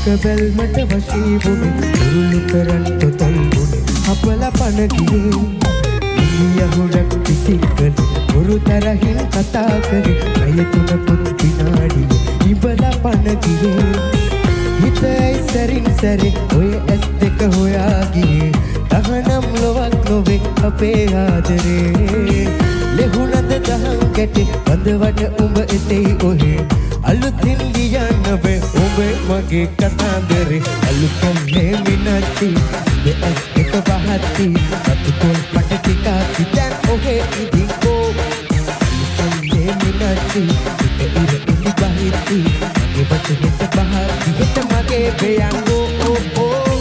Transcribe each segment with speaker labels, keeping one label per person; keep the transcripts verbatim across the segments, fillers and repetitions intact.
Speaker 1: බැල්මට වශී වුණේ උරුළු කරන් තොතල් වුණේ අපල පන ගියේ ඉයහුඩක් පිටිකල උරු තරහින් කතා කරේ අය තුන පුත් විනාඩිය ඉබලා පන ගියේ හිතයි සරින් සරේ ඔය ඇස් දෙක හොයා ගියේ තහනම් ලොවක් නොවේ අපේ ආදරේ ලෙහුණද දහම් කැටේ වඳවට උඹ එතෙයි ඔහේ අලුතින් ලියන්න වේ ඔබේ මගේ කතාන්දරේ අලුකම්නේ මිනති දෙස් එක පහත්ති අතුකොල් පට ටිකක් දැන් ඔහේ ඉදිකෝ අලුකම්නේ මිනති ඉත ඉර ඉදි බහිති මගේ වචනෙට පහත්ති හිත මගේ බයංගෝ ඕ ඕ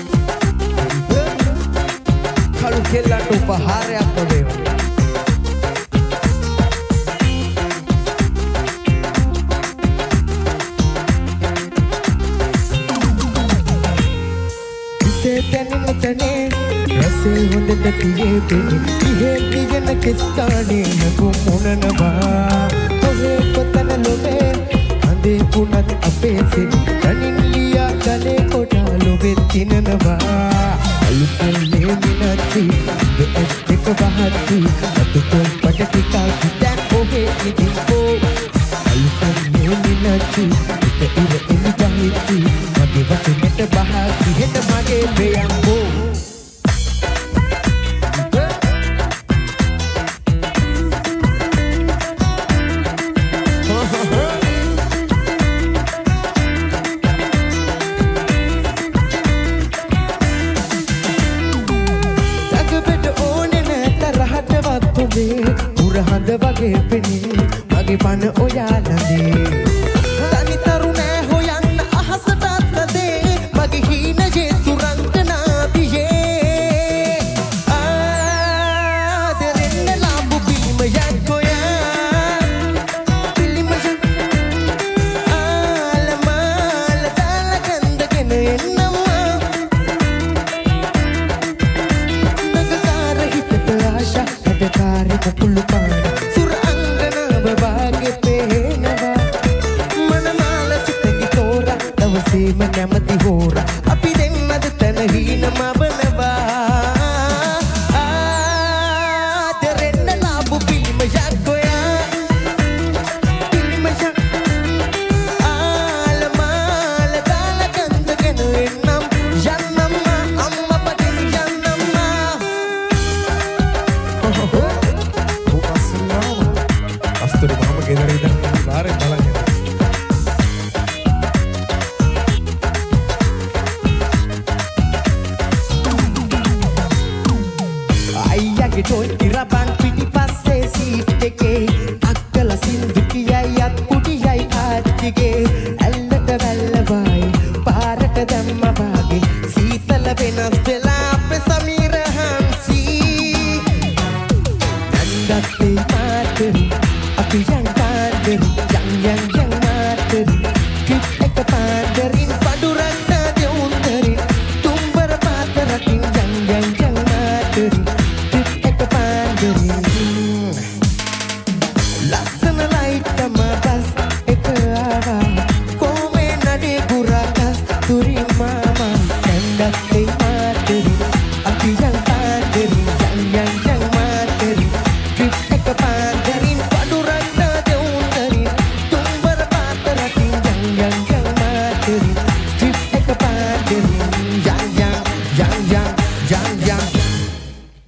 Speaker 1: කලු කෙල්ලන්ට උපහාරයක් නොවේවා තැනෙන තැනේ රසේ හොඳට තියේ පෙනේ ඉහේ තියන කෙස්තානේ නකු මොනනවා ඔහේ පතන ලොවේ හඳේ පුනත් අපේ සිත් තනින් ලියා ගලේ කොටා ලොවේ තිනනවා අලුතල්ලේ මිනති දෙස් දෙක වහත්ති අතුකොල් පට ටිකක් දැන් ඔහේ ඉදිකෝ අලුතල්ලේ මිනති ඉත ඉර එලි බහිති මගේ වචනෙට බහති හෙට මගේ බයංගෝ උරහඳ වගේ පෙනේ මගේ පන ඔයා නදී තනි තරුණෑ හොයන්න අහසට අත්නදේ මගේ හීනයේ සුරංගනා දියේ ආදරෙන්න ලාඹු බිලිමයක් ඔයා බිලිමයක් ආලමාල දාලා කන්දගෙන එන්නවා නගකාර හිතට ආශා හදකාරේ කුළු කැමති හෝරා අපි දෙන්නද තන හීන මවනවා ආදරෙන්න ලාඹු පිළිමයක් ඔයා පිළිමයක් ආලමාල දාලා කන්දගෙන එන්නම් යන්නම් අම්මා පදින් යන්නම් හොහො ඔපස්සනවා අස්තර මම ගෙදර ඉඳන් බාරේ බලන්න ටොයි ඉරබන් පිටිපස්සේ සීට් එකේ අක්කල සින්දු කියයි අත් කුඩියයි ආච්චිගේ ඇල්ලට වැල්ලවයි පාරට දැම්ම වාගේ සීතල වෙනස් වෙලා අපේ සමීර හම්සී නන්දත්තේ මාතරි අපි යන් පාන්දරි යන් යන් යන් මාතරි ටිප් එක පාන්දරින් පඩුරන්න දෙවුන්දරින් තුම්බර පාතරකින් යන් යන් යන් මාතරි ලස්සන ලයිට්ටම බස් එක ආවා කොමේ නඩේ ගුරාකස් තුරි මාමා නැන්දත්තේ මාතරි අපි යන් පාන්දරි යන් යන් යන් මාතරි ට්‍රිප් එක පාන්දරින් පඩුරන්න දෙවුන්දරින් තුම්බර පාතරකින් යන් යන් යන් මාතරි ට්‍රිප් එක පාන්දරි